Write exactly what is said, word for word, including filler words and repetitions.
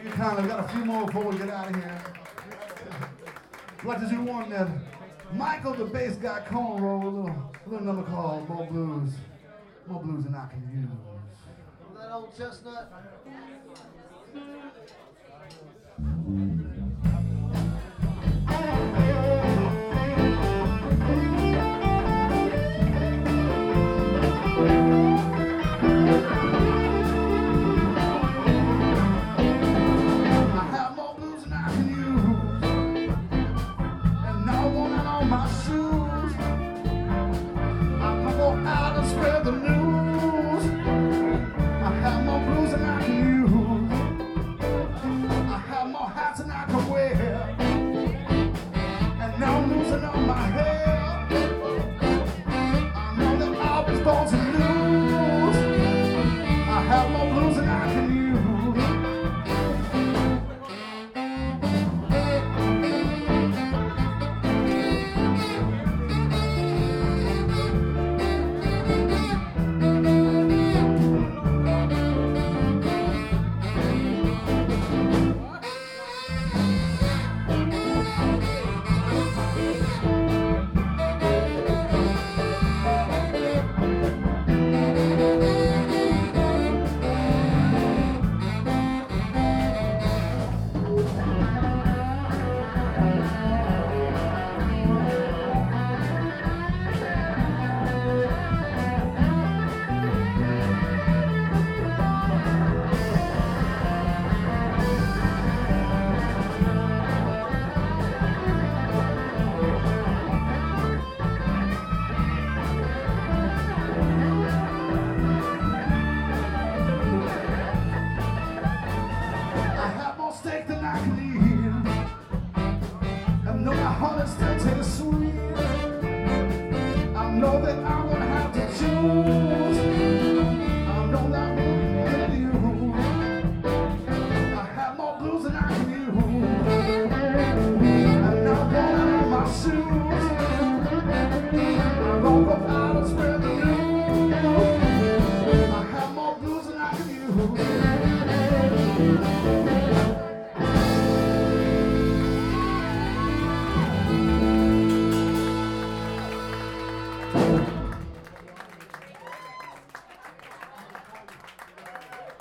Kind of, we got a few more before we get out of here. I'd like to do one that Michael, the bass guy, Cohen wrote a little, a little number called More Blues. More blues than I can use. That old chestnut. Losing